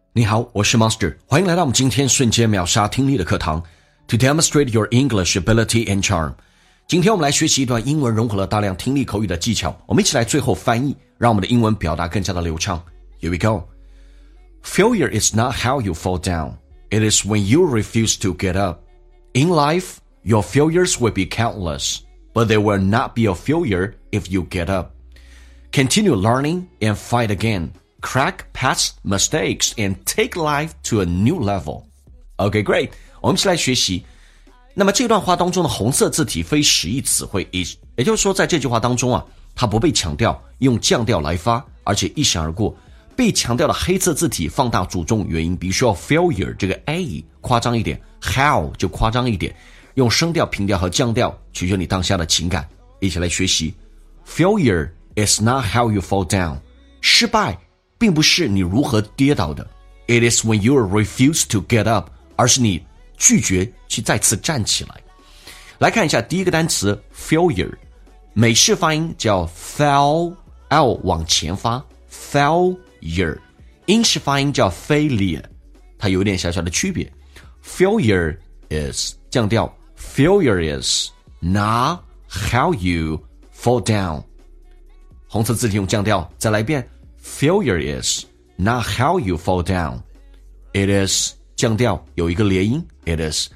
你好，我是 Monster， 欢迎来到我们今天瞬间秒杀听力的课堂 To demonstrate your English ability and charm。 今天我们来学习一段英文融合了大量听力口语的技巧，我们一起来最后翻译，让我们的英文表达更加的流畅。 Here we go. Failure is not how you fall down. It is when you refuse to get up. In life, your failures will be countless, but there will not be a failure if you get up. Continue learning and fight again.Crack past mistakes and take life to a new level. Okay, great. 我们一起来学习。那么这段话当中的红色字体非实义词汇 is， 也就是说在这句话当中它不被强调，用降调来发，而且一闪而过。被强调的黑色字体放大主重元音，比如说 failure 这个 a 夸张一点， how 就夸张一点，用声调、平调和降调取决你当下的情感。一起来学习。Failure is not how you fall down. 失败并不是你如何跌倒的 It is when you refuse to get up， 而是你拒绝去再次站起来。来看一下第一个单词 failure， 美式发音叫 fail， L 往前发 failure， 英式发音叫 failure， 它有点小小的区别。 Failure is 降调， Failure is not how you fall down， 红色字体用降调，再来一遍。Failure is not how you fall down. It is 降调有一个连音 It is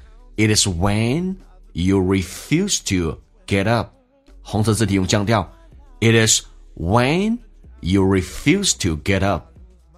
when you refuse to get up. 红色字体用降调 It is when you refuse to get up.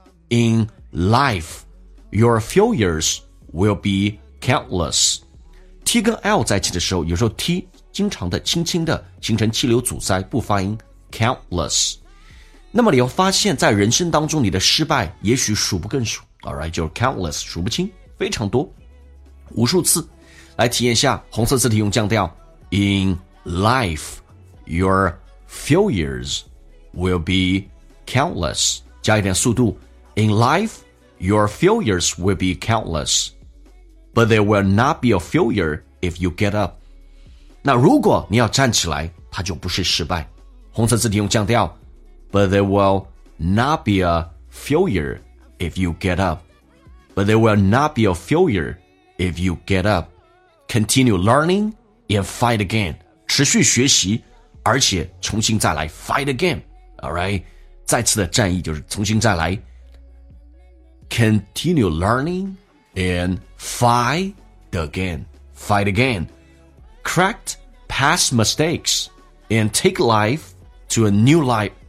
In life, your failures will be countless. T 跟 L 在一起的时候，有时候 T 经常的轻轻的形成气流阻塞，不发音 countless。那么你要发现在人生当中你的失败也许数不胜数 Alright， 就是 countless 数不清，非常多，无数次。来体验一下红色字体用降调 In life, your failures will be countless， 加一点速度 In life, your failures will be countless, but there will not be a failure if you get up。 那如果你要站起来，它就不是失败。红色字体用降调But there will not be a failure if you get up. But there will not be a failure if you get up. Continue learning and fight again. 持续学习，而且重新再来 fight again. Alright? 再次的战役就是重新再来。Continue learning and fight again. Fight again. Correct past mistakes and take life to a new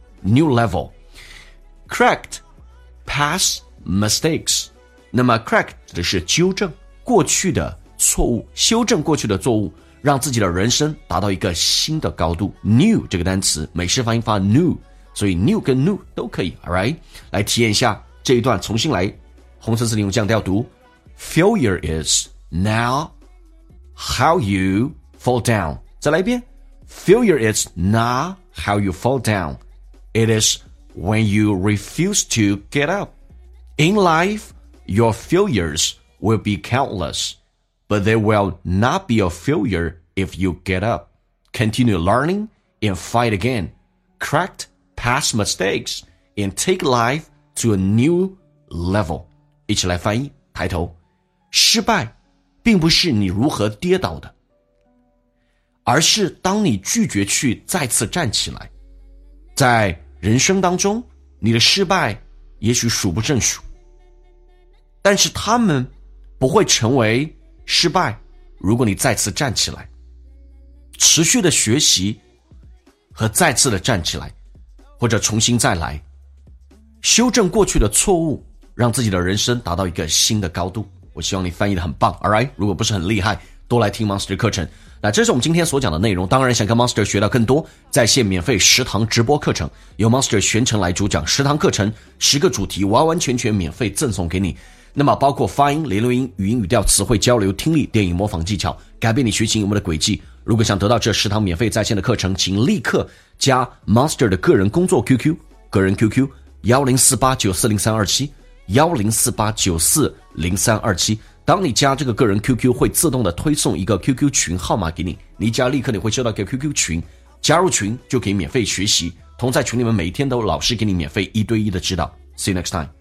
level. Correct past mistakes. 那么 correct 指的是纠正过去的错误，修正过去的错误，让自己的人生达到一个新的高度。 New 这个单词美式发音发 new， 所以 new 跟 new 都可以。 Alright， 来体验一下这一段，重新来，红色字体用降调读。 Failure is not how you fall down。 再来一遍。 Failure is not how you fall down.It is when you refuse to get up. In life, your failures will be countless, but there will not be a failure if you get up. Continue learning and fight again. Correct past mistakes and take life to a new level. 一起来翻译，抬头。失败并不是你如何跌倒的，而是当你拒绝去再次站起来。在人生当中，你的失败也许数不胜数，但是他们不会成为失败，如果你再次站起来，持续的学习和再次的站起来，或者重新再来，修正过去的错误，让自己的人生达到一个新的高度。我希望你翻译得很棒 Alright， 如果不是很厉害，多来听 Monster 课程。那这是我们今天所讲的内容，当然想跟 Monster 学到更多，在线免费10堂直播课程，由 Monster 全程来主讲10堂课程，10个主题完完全全免费赠送给你。那么包括发音、联络音、语音语调、词汇交流、听力、电影模仿技巧，改变你学习英文的轨迹。如果想得到这10堂免费在线的课程，请立刻加 Monster 的个人工作 QQ， 个人 QQ 1048940327 1048940327。当你加这个个人 QQ 会自动的推送一个 QQ 群号码给你，你一加立刻你会收到一个 QQ 群，加入群就可以免费学习，同在群里面每一天都有老师给你免费1对1的指导。See you next time.